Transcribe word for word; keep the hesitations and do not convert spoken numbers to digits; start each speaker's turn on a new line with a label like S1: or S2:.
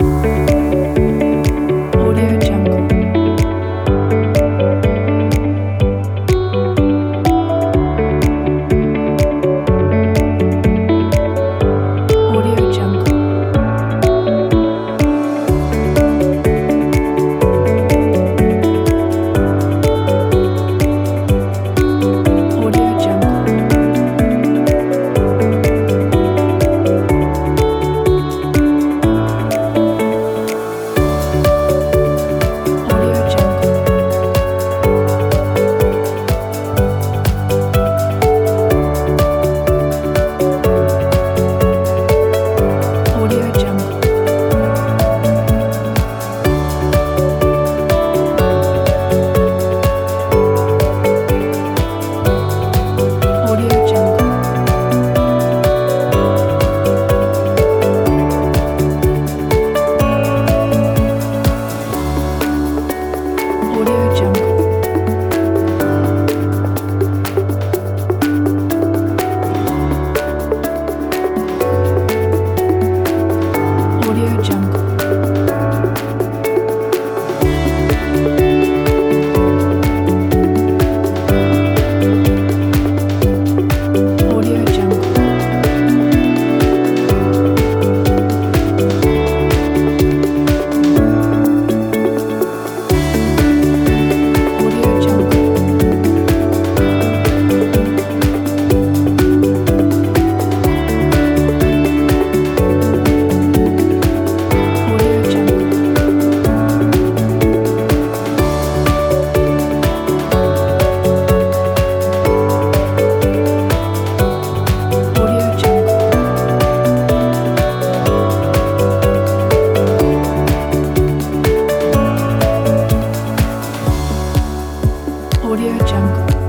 S1: Audio Jungle. Audio Jungle. Audio Jungle. Audio Jungle. Audio Jungle. Audio Jungle. Audio Jungle. Audio Jungle. Audio Jungle. Audio Jungle. Audio Jungle. Audio Jungle. Audio Jungle.